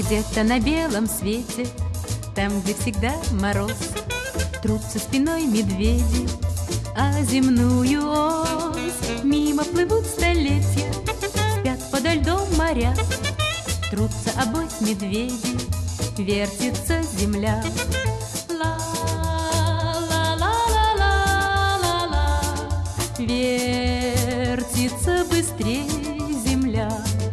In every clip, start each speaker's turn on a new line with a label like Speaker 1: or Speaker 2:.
Speaker 1: Где-то на белом свете, там, где всегда мороз, трутся спиной медведи, а земную ось мимо плывут столетия, спят подо льдом моря, трутся обось медведи, вертится земля. Ла-ла-ла-ла-ла-ла-ла, вертится быстрее земля.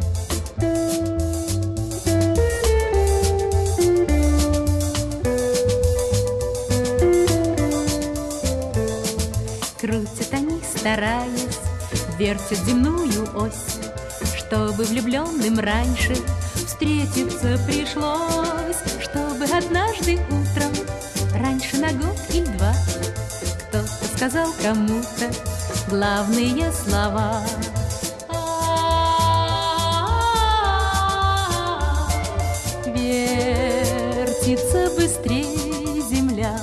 Speaker 1: Крутят они, стараясь, вертят земную ось, чтобы влюбленным раньше встретиться пришлось, чтобы однажды утром, раньше на год или два, кто-то сказал кому-то главные слова. Вертится быстрее земля.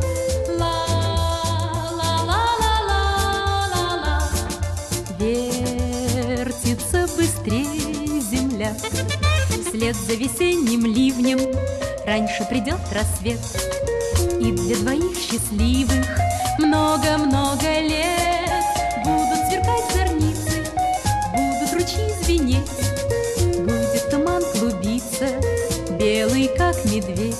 Speaker 1: Вертится быстрее земля. Вслед за весенним ливнем раньше придет рассвет, и для двоих счастливых много-много лет будут сверкать зорницы, будут ручьи звенеть, будет туман клубиться, белый как медведь.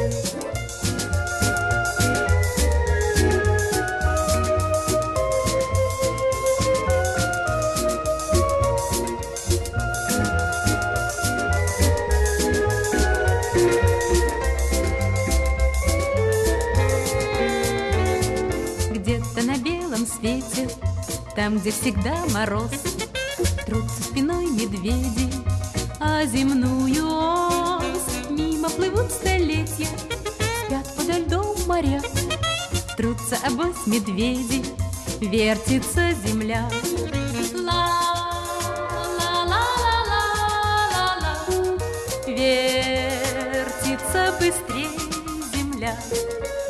Speaker 1: Где-то на белом свете, там, где всегда мороз, трутся спиной медведи, а земную ось мимо плывут столетия, спят подо льдом моря, трутся обось медведи, вертится земля. Ла-ла-ла-ла-ла-ла, вертится быстрее земля.